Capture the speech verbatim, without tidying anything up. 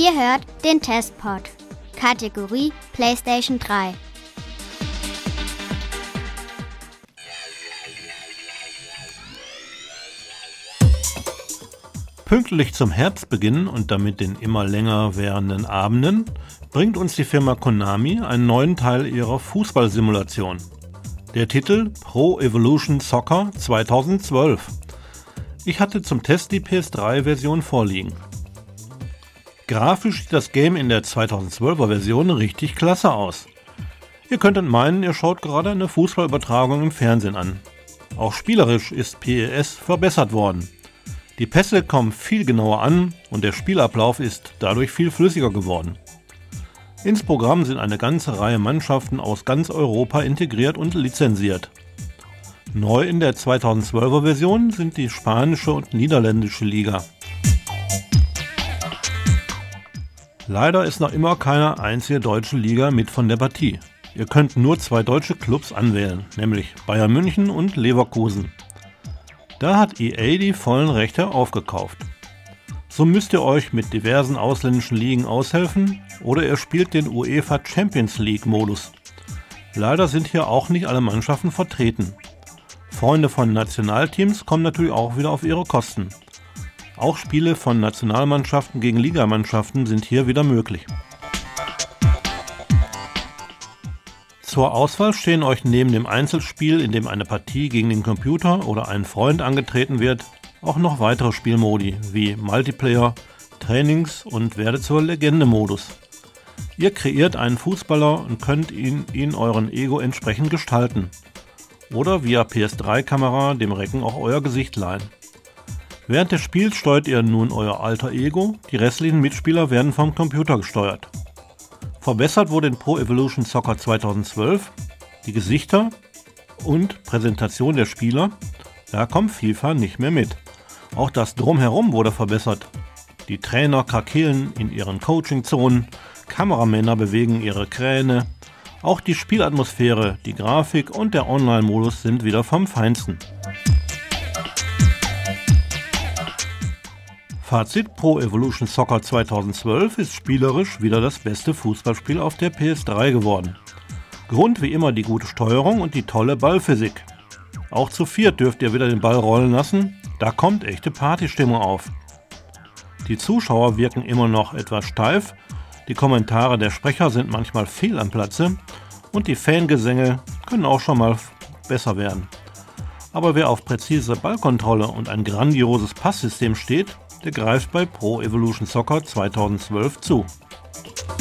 Ihr hört den Testpod, Kategorie PlayStation drei. Pünktlich zum Herbstbeginn und damit den immer länger währenden Abenden bringt uns die Firma Konami einen neuen Teil ihrer Fußballsimulation. Der Titel Pro Evolution Soccer zweitausendzwölf. Ich hatte zum Test die P S drei Version vorliegen. Grafisch sieht das Game in der zweitausendzwölfer Version richtig klasse aus. Ihr könntet meinen, ihr schaut gerade eine Fußballübertragung im Fernsehen an. Auch spielerisch ist P E S verbessert worden. Die Pässe kommen viel genauer an und der Spielablauf ist dadurch viel flüssiger geworden. Ins Programm sind eine ganze Reihe Mannschaften aus ganz Europa integriert und lizenziert. Neu in der zweitausendzwölfer Version sind die spanische und niederländische Liga. Leider ist noch immer keine einzige deutsche Liga mit von der Partie. Ihr könnt nur zwei deutsche Clubs anwählen, nämlich Bayern München und Leverkusen. Da hat E A die vollen Rechte aufgekauft. So müsst ihr euch mit diversen ausländischen Ligen aushelfen oder ihr spielt den UEFA Champions League Modus. Leider sind hier auch nicht alle Mannschaften vertreten. Freunde von Nationalteams kommen natürlich auch wieder auf ihre Kosten. Auch Spiele von Nationalmannschaften gegen Ligamannschaften sind hier wieder möglich. Zur Auswahl stehen euch neben dem Einzelspiel, in dem eine Partie gegen den Computer oder einen Freund angetreten wird, auch noch weitere Spielmodi wie Multiplayer, Trainings- und Werde zur Legende-Modus. Ihr kreiert einen Fußballer und könnt ihn, ihn euren Ego entsprechend gestalten. Oder via P S drei Kamera dem Recken auch euer Gesicht leihen. Während des Spiels steuert ihr nun euer alter Ego, die restlichen Mitspieler werden vom Computer gesteuert. Verbessert wurde in Pro Evolution Soccer zweitausendzwölf die Gesichter und Präsentation der Spieler, da kommt FIFA nicht mehr mit. Auch das Drumherum wurde verbessert. Die Trainer krakeelen in ihren Coaching-Zonen, Kameramänner bewegen ihre Kräne, auch die Spielatmosphäre, die Grafik und der Online-Modus sind wieder vom Feinsten. Fazit: Pro Evolution Soccer zweitausendzwölf ist spielerisch wieder das beste Fußballspiel auf der P S drei geworden. Grund wie immer die gute Steuerung und die tolle Ballphysik. Auch zu viert dürft ihr wieder den Ball rollen lassen, da kommt echte Partystimmung auf. Die Zuschauer wirken immer noch etwas steif, die Kommentare der Sprecher sind manchmal fehl am Platze und die Fangesänge können auch schon mal besser werden. Aber wer auf präzise Ballkontrolle und ein grandioses Passsystem steht, der greift bei Pro Evolution Soccer zweitausendzwölf zu.